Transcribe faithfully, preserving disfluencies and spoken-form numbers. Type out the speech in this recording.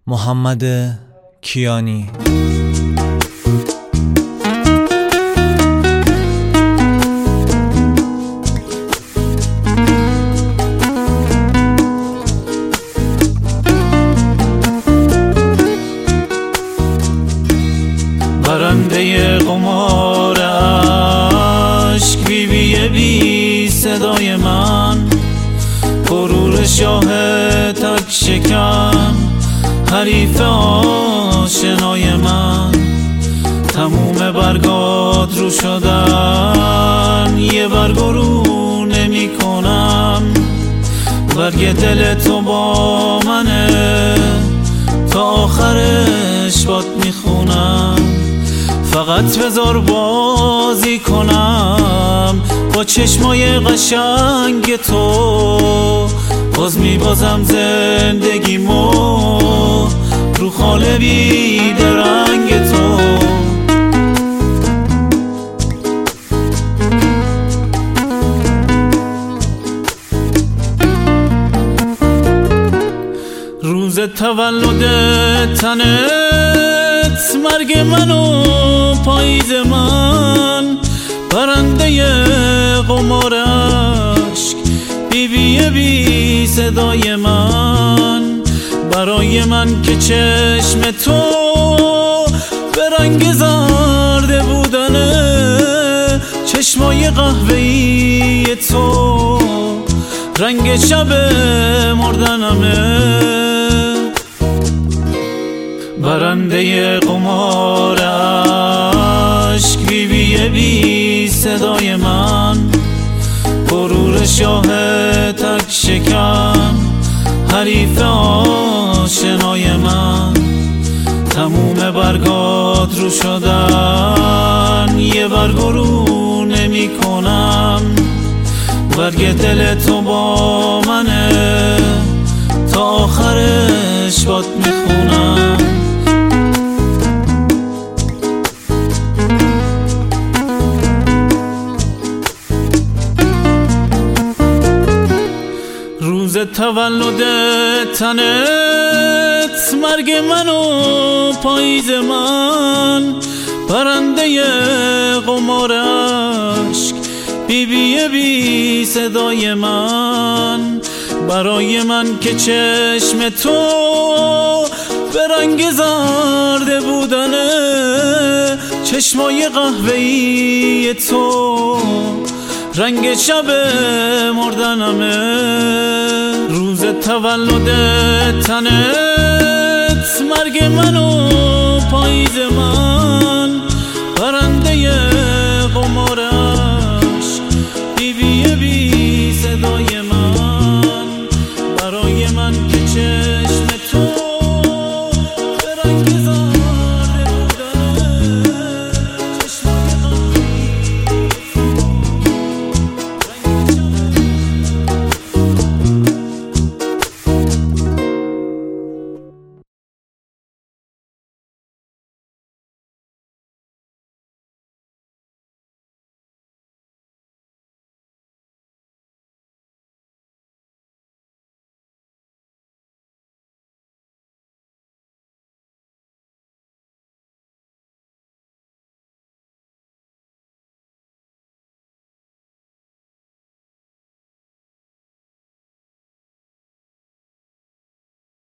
محمد کیانی. برنده قمار عشق، بی بی بی صدای من، غرور شاه تک شکن، حریف آشنای من. تموم برگات رو شدن، یه برگو رو نمی کنم. برگ دل تو با منه، تا آخرش باد میخونم. فقط بذار بازی کنم با چشمای قشنگ تو، باز میبازم زندگیمو رو خاله بیدرنگ تو. روز تولد تنت، مرگ من و پاییز من، برنده قمار عشق، بی بی بی صدای من. برای من که چشم تو به رنگ زرد بودنه، چشمای قهوه‌ای تو رنگ شب مردنمه. برنده قمار عشق، بی بی بی صدای من، غرور شاه تک شکن، حریف آشنای من. تموم برگات رو شدن، یه برگو رو نمی کنم. برگ دل تو با منه، تا آخرش باد میخونم. روز تولد تنت، مرگ من و پاییز من، برنده قمار عشق، بی بی بی صدای من. برای من که چشم تو به رنگ زرد بودنه، چشمای قهوه‌ای تو رنگ شب مردنمه. روز تولد تنت، مرگ من و پاییز من، برنده قمار عشق، بی بی بی صدای من. برای من که چشم